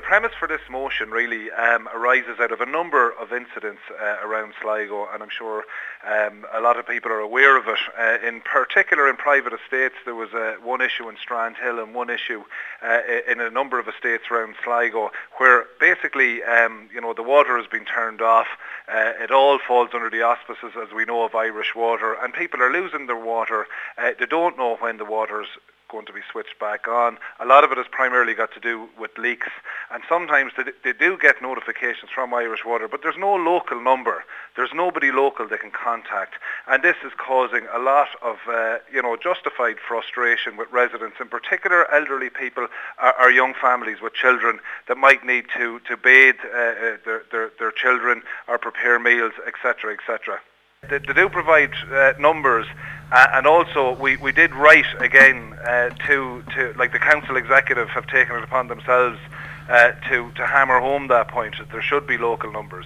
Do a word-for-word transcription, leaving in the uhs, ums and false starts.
premise for this motion really um, arises out of a number of incidents uh, around Sligo, and I'm sure um, a lot of people are aware of it. Uh, in particular, in private estates, there was uh, one issue in Strandhill and one issue uh, in a number of estates around Sligo, where basically, um, you know, the water has been turned off. Uh, it all falls under the auspices, as we know, of Irish Water, and people are losing their water. Uh, they don't know when the water's going to be switched back on. A lot of it has primarily got to do with leaks, and sometimes they, they do get notifications from Irish Water, but there's no local number. There's nobody local they can contact, and this is causing a lot of uh, you know justified frustration with residents, in particular elderly people or, or young families with children that might need to to bathe uh, their, their their children or prepare meals, etc, etc. They, they do provide uh, numbers, uh, and also we, we did write again uh, to, to, like the council executive have taken it upon themselves uh, to, to hammer home that point, that there should be local numbers.